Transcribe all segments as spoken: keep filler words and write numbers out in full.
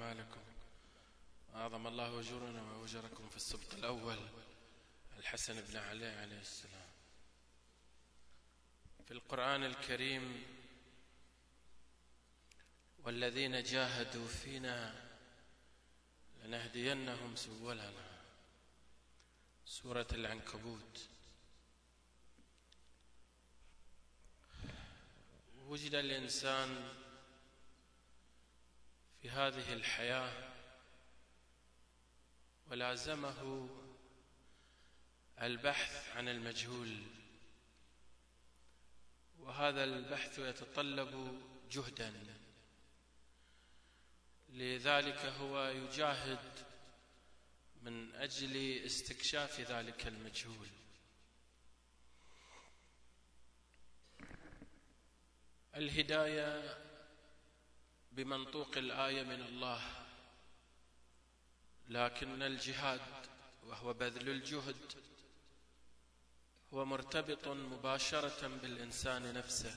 أعمالكم، أعظم الله أجورنا وأجركم في السبط الأول الحسن بن علي عليه السلام. في القرآن الكريم: والذين جاهدوا فينا لنهدينهم سبلنا، سورة العنكبوت. وجد الإنسان في هذه الحياة ولازمه البحث عن المجهول، وهذا البحث يتطلب جهدا، لذلك هو يجاهد من أجل استكشاف ذلك المجهول. الهداية بمنطوق الآية من الله، لكن الجهاد وهو بذل الجهد هو مرتبط مباشرة بالإنسان نفسه،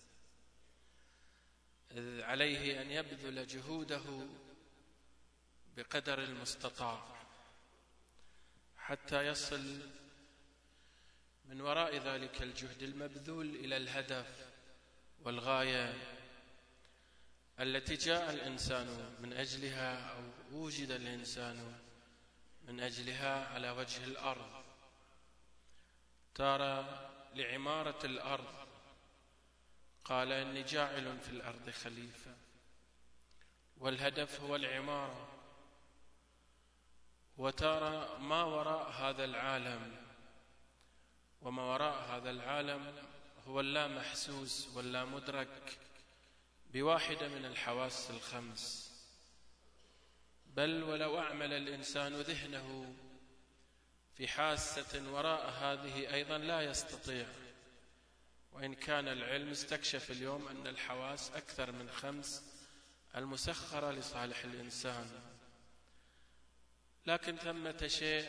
إذ عليه أن يبذل جهوده بقدر المستطاع حتى يصل من وراء ذلك الجهد المبذول إلى الهدف والغاية التي جاء الإنسان من أجلها، أو وجد الإنسان من أجلها على وجه الأرض. ترى لعمارة الأرض قال: إني جاعل في الأرض خليفة، والهدف هو العمارة. وترى ما وراء هذا العالم، وما وراء هذا العالم هو اللا محسوس واللا مدرك بواحدة من الحواس الخمس، بل ولو أعمل الإنسان ذهنه في حاسة وراء هذه أيضا لا يستطيع، وإن كان العلم استكشف اليوم أن الحواس أكثر من خمس المسخرة لصالح الإنسان. لكن ثمة شيء،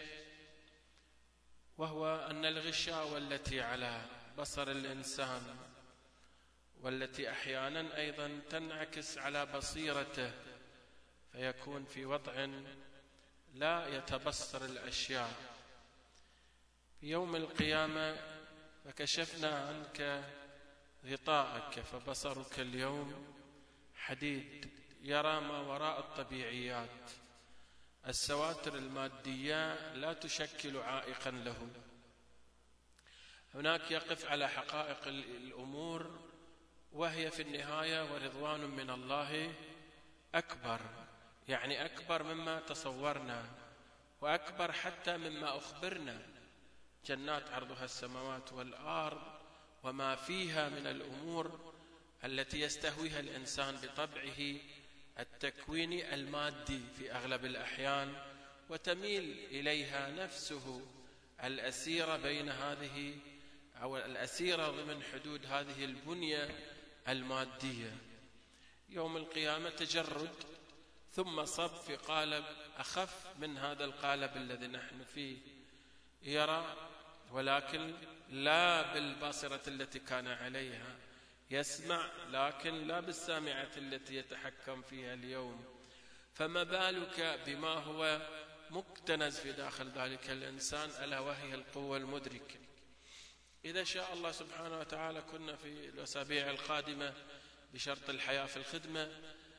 وهو أن الغشاوة التي على بصر الإنسان، والتي أحيانا أيضا تنعكس على بصيرته، فيكون في وضع لا يتبصر الأشياء. في يوم القيامة: فكشفنا عنك غطاءك فبصرك اليوم حديد، يرى ما وراء الطبيعيات. السواتر المادية لا تشكل عائقا له، هناك يقف على حقائق الأمور، وهي في النهاية ورضوان من الله أكبر، يعني أكبر مما تصورنا، وأكبر حتى مما أخبرنا. جنات عرضها السماوات والأرض وما فيها من الأمور التي يستهويها الإنسان بطبعه التكويني المادي في أغلب الأحيان، وتميل إليها نفسه الأسيرة بين هذه، أو الأسيرة ضمن حدود هذه البنية المادية. يوم القيامة تجرد، ثم صب في قالب أخف من هذا القالب الذي نحن فيه، يرى ولكن لا بالباصرة التي كان عليها، يسمع لكن لا بالسامعة التي يتحكم فيها اليوم. فما بالك بما هو مكتنز في داخل ذلك الإنسان، ألا وهي القوة المدركة. إذا شاء الله سبحانه وتعالى كنا في الأسابيع القادمة بشرط الحياة في الخدمة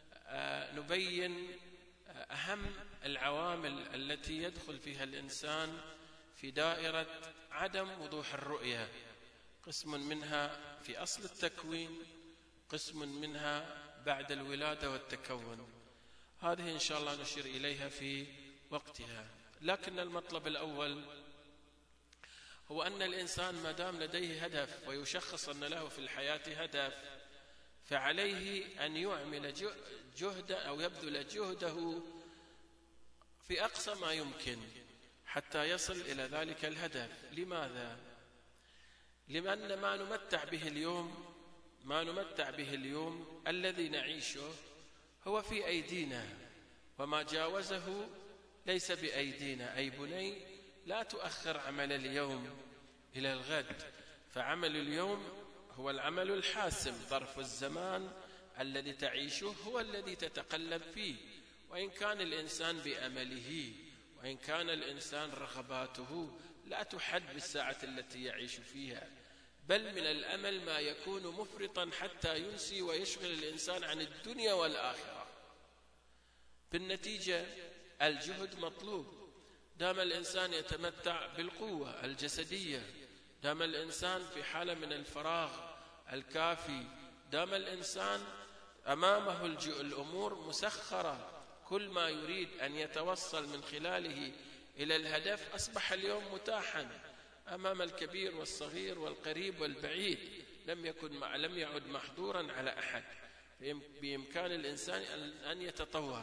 نبين أهم العوامل التي يدخل فيها الإنسان في دائرة عدم وضوح الرؤية. قسم منها في أصل التكوين، قسم منها بعد الولادة والتكون. هذه إن شاء الله نشير إليها في وقتها. لكن المطلب الأول هو أن الإنسان ما دام لديه هدف ويشخص أن له في الحياة هدف، فعليه أن يعمل جهد أو يبذل جهده في أقصى ما يمكن حتى يصل إلى ذلك الهدف. لماذا؟ لأن ما نمتع به اليوم ما نمتع به اليوم الذي نعيشه هو في أيدينا، وما جاوزه ليس بأيدينا. أي بني، لا تؤخر عمل اليوم إلى الغد، فعمل اليوم هو العمل الحاسم. ظرف الزمان الذي تعيشه هو الذي تتقلب فيه، وإن كان الإنسان بأمله، وإن كان الإنسان رغباته لا تحد بالساعة التي يعيش فيها، بل من الأمل ما يكون مفرطا حتى ينسي ويشغل الإنسان عن الدنيا والآخرة. بالنتيجة الجهد مطلوب، دام الإنسان يتمتع بالقوة الجسدية، دام الإنسان في حالة من الفراغ الكافي، دام الإنسان أمامه الأمور مسخرة، كل ما يريد أن يتوصل من خلاله إلى الهدف أصبح اليوم متاحا أمام الكبير والصغير والقريب والبعيد، لم يكن لم يعد محظورا على أحد، بإمكان الإنسان أن يتطور.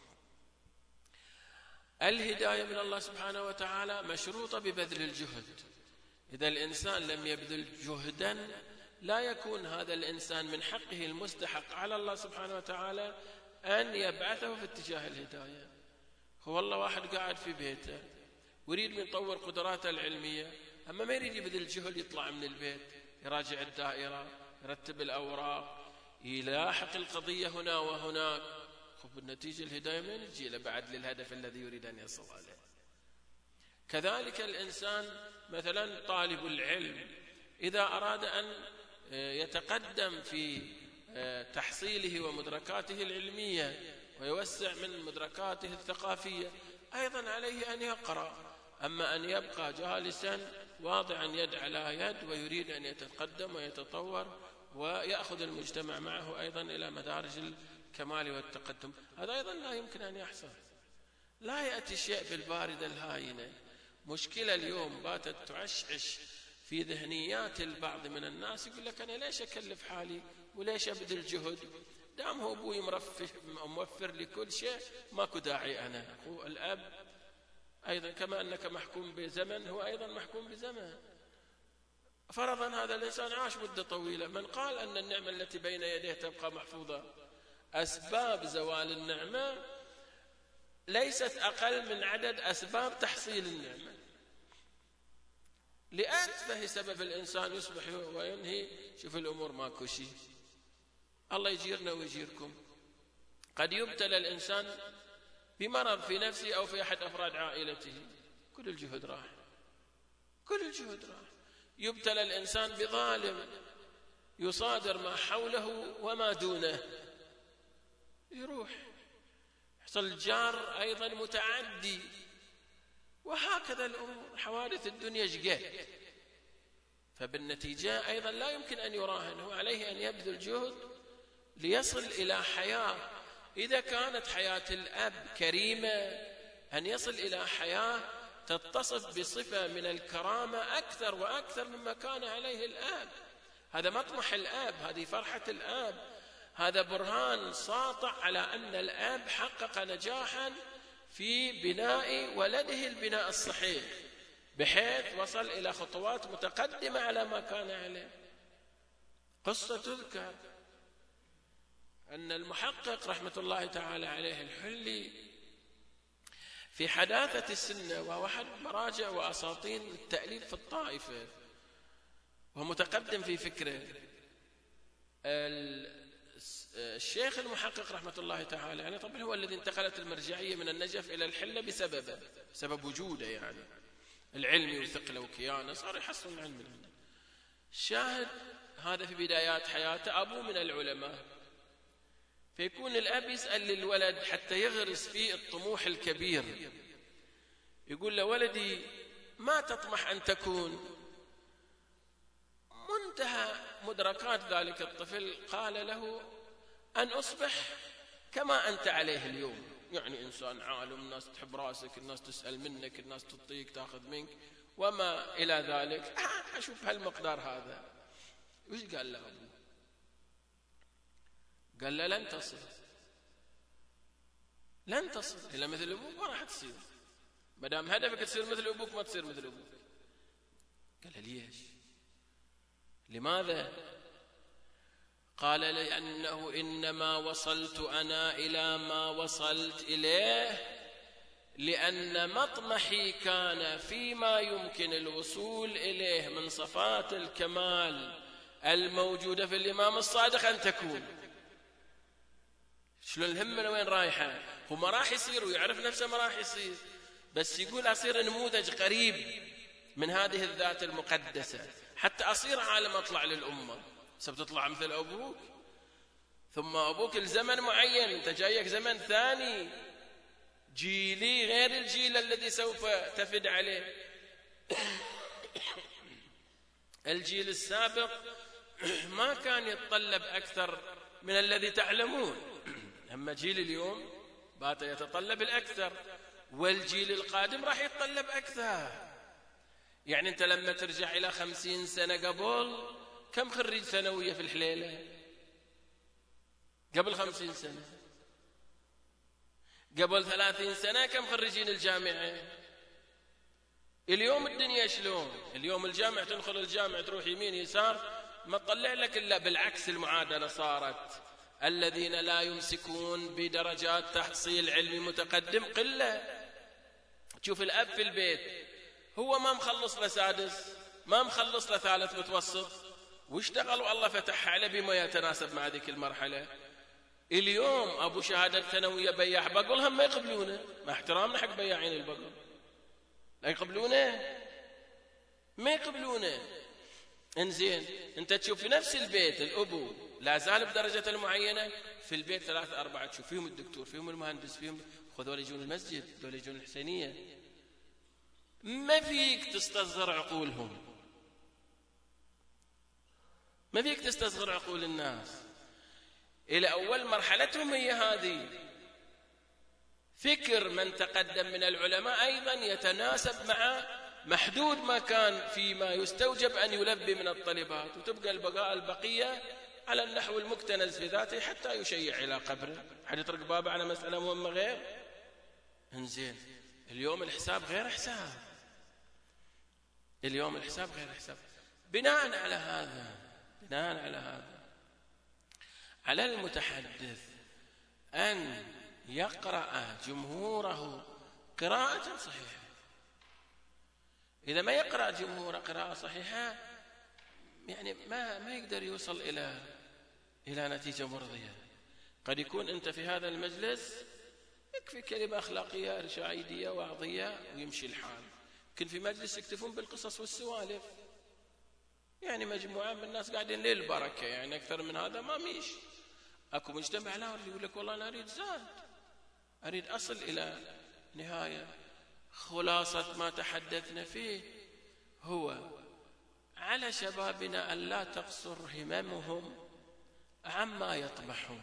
الهداية من الله سبحانه وتعالى مشروطة ببذل الجهد. إذا الإنسان لم يبذل جهدا لا يكون هذا الإنسان من حقه المستحق على الله سبحانه وتعالى أن يبعثه في اتجاه الهداية. هو والله واحد قاعد في بيته ويريد من يطور قدراته العلمية، أما ما يريد يبذل جهد يطلع من البيت يراجع الدائرة يرتب الأوراق يلاحق القضية هنا وهناك، خب النتيجة الهداية ما نجي له بعد للهدف الذي يريد أن يصل عليه. كذلك الإنسان مثلا طالب العلم إذا أراد أن يتقدم في تحصيله ومدركاته العلمية ويوسع من مدركاته الثقافية أيضا عليه أن يقرأ، أما أن يبقى جالسا واضعا يد على يد ويريد أن يتقدم ويتطور ويأخذ المجتمع معه أيضا إلى مدارج الكمال والتقدم، هذا أيضا لا يمكن أن يحصل. لا يأتي الشيء بالباردة الهاينة. مشكلة اليوم باتت تعشعش في ذهنيات البعض من الناس، يقول لك أنا ليش أكلف حالي وليش أبذل جهد، دام هو أبوي موفر لكل شيء ماكو داعي أنا. هو الأب أيضا كما أنك محكوم بزمن هو أيضا محكوم بزمن. فرضا هذا الإنسان عاش مدة طويلة، من قال أن النعمة التي بين يديه تبقى محفوظة؟ أسباب زوال النعمة ليست أقل من عدد أسباب تحصيل النعمة. لأتفه سبب الإنسان يصبح وينهي، شوف الأمور ماكو شيء. الله يجيرنا ويجيركم. قد يبتلى الإنسان بمرض في نفسه أو في أحد أفراد عائلته، كل الجهد راح، كل الجهد راح. يبتلى الإنسان بظالم يصادر ما حوله وما دونه، يروح. يحصل الجار أيضا متعدي، وهكذا الأمور. حوادث الدنيا جقات. فبالنتيجة أيضا لا يمكن أن يراهن، هو عليه أن يبذل جهد ليصل إلى حياة، إذا كانت حياة الأب كريمة أن يصل إلى حياة تتصف بصفة من الكرامة أكثر وأكثر مما كان عليه الأب. هذا مطمح الأب، هذه فرحة الأب، هذا برهان ساطع على أن الأب حقق نجاحا في بناء ولده البناء الصحيح، بحيث وصل إلى خطوات متقدمة على ما كان عليه. قصة تذكر أن المحقق رحمة الله تعالى عليه الحلي في حداثة السنة، وهو أحد مراجع وأساطين التأليف في الطائفة ومتقدم في فكره، الشيخ المحقق رحمة الله تعالى يعني طبعا هو الذي انتقلت المرجعية من النجف إلى الحلة بسببه، بسبب وجوده يعني العلمي وثقله وكيانه، صار يحصل العلم عنده. الشاهد هذا في بدايات حياته أبوه من العلماء، فيكون الأب يسأل للولد حتى يغرس فيه الطموح الكبير، يقول له ولدي ما تطمح أن تكون؟ منتهى مدركات ذلك الطفل قال له أن أصبح كما أنت عليه اليوم، يعني إنسان عالم، الناس تحب راسك، الناس تسأل منك، الناس تعطيك تأخذ منك وما إلى ذلك. أشوف هالمقدار هذا. وش قال له أبوه؟ قال له لن تصل، لن تصل إلى مثل أبوك، ما راح تصير. ما دام هدفك تصير مثل أبوك ما تصير مثل أبوك. قال له ليش؟ لماذا؟ قال لأنه إنما وصلت أنا إلى ما وصلت إليه لأن مطمحي كان فيما يمكن الوصول إليه من صفات الكمال الموجودة في الإمام الصادق أن تكون. شلون الهمة وين رايحة؟ هو ما راح يصير ويعرف نفسه ما راح يصير، بس يقول أصير نموذج قريب من هذه الذات المقدسة، حتى أصير عالم أطلع للأمة. سبتطلع مثل أبوك، ثم أبوك الزمن معين، أنت جايك زمن ثاني جيلي غير الجيل الذي سوف تفد عليه. الجيل السابق ما كان يتطلب أكثر من الذي تعلمون، أما جيل اليوم بات يتطلب الأكثر، والجيل القادم راح يتطلب أكثر. يعني أنت لما ترجع إلى خمسين سنة قبل، كم خريج ثانوية في الحليلة؟ قبل خمسين سنة. قبل ثلاثين سنة كم خريجين الجامعة؟ اليوم الدنيا شلون؟ اليوم الجامعة تدخل الجامعة تروح يمين يسار ما تطلع لك إلا بالعكس. المعادلة صارت الذين لا يمسكون بدرجات تحصيل علمي متقدم قلة. تشوف الأب في البيت هو ما مخلص لسادس، ما مخلص لثالث متوسط، واشتغل والله فتح عليه بما يتناسب مع ذيك المرحلة. اليوم أبو شهادة ثانوية بياع بقل هم ما يقبلونه، مع احترامنا حق بياعين البقل، لا يقبلونه، ما يقبلونه. انزين انت تشوف في نفس البيت الأبو لا زال بدرجة المعينة، في البيت ثلاثة أربعة تشوف فيهم الدكتور، فيهم المهندس، فيهم خذوا يجون المسجد، ذول يجون الحسينية. ما فيك تستصغر عقولهم، ما فيك تستصغر عقول الناس. إلى أول مرحلتهم هي هذه. فكر من تقدم من العلماء أيضا يتناسب مع محدود ما كان فيما يستوجب أن يلبي من الطلبات، وتبقى البقاء البقية على النحو المكتنز في ذاته حتى يشيع إلى قبره. حد يطرق بابه على مسألة مهمة غير؟ انزين اليوم الحساب غير حساب، اليوم الحساب غير حساب. بناء على هذا بناء على هذا على المتحدث أن يقرأ جمهوره قراءة صحيحة. إذا ما يقرأ جمهور قراءة صحيحة يعني ما ما يقدر يوصل إلى إلى نتيجة مرضية. قد يكون أنت في هذا المجلس يكفي كلمة أخلاقية إرشادية وعظية ويمشي الحال، يمكن في مجلس يكتفون بالقصص والسوالف، يعني مجموعة من الناس قاعدين للبركة، يعني أكثر من هذا ما ميش. أكو مجتمع لا يقول لك والله أنا أريد زاد، أريد أصل إلى نهاية. خلاصة ما تحدثنا فيه هو على شبابنا أن لا تقصر هممهم عما يطمحون،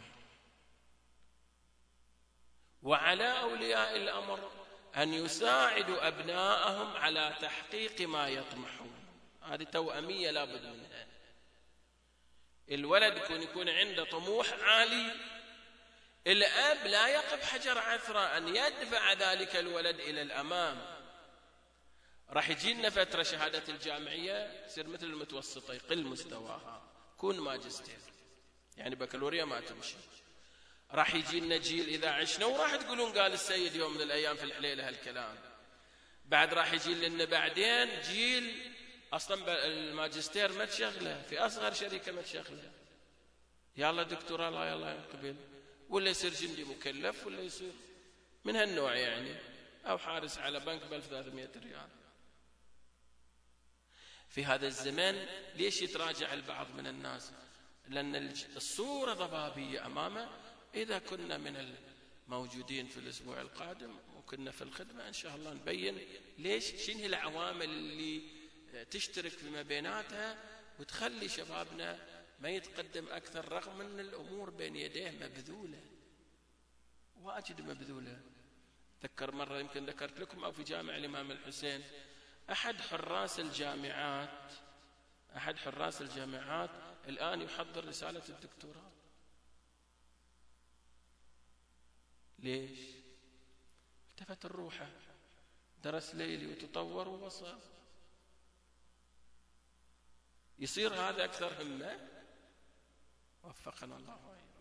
وعلى أولياء الأمر أن يساعدوا أبناءهم على تحقيق ما يطمحون. هذه توأمية لا بد منها. الولد يكون يكون عنده طموح عالي، الأب لا يقف حجر عثرة أن يدفع ذلك الولد إلى الأمام. راح يجينا فترة شهادة الجامعية يصير مثل المتوسطة، يقل مستواها، كون ماجستير، يعني بكالوريا ما تمشي. راح يجينا جيل إذا عشنا، وراح تقولون قال السيد يوم من الأيام في الحليلة هالكلام. بعد راح يجي لنا بعدين جيل أصلا الماجستير ما تشغله، في أصغر شركة ما تشغله، يلا دكتوراه لا يلا يقبل، ولا يصير جندي مكلف، ولا يصير من هالنوع يعني، أو حارس على بنك ب ألف وثلاثمائة ريال. في هذا الزمن ليش يتراجع البعض من الناس؟ لأن الصورة ضبابية أمامه. إذا كنا من الموجودين في الأسبوع القادم وكنا في الخدمة إن شاء الله نبين ليش، شنو العوامل اللي تشترك فيما بيناتها وتخلي شبابنا ما يتقدم أكثر، رغم أن الأمور بين يديه مبذولة، واجد مبذولة. ذكر مرة يمكن ذكرت لكم، أو في جامع الإمام الحسين، أحد حراس الجامعات أحد حراس الجامعات الآن يحضر رسالة الدكتوراه. ليش؟ التفت الروحة، درس ليلي وتطور ووصل. يصير هذا أكثر همة. وفقنا الله وإياكم.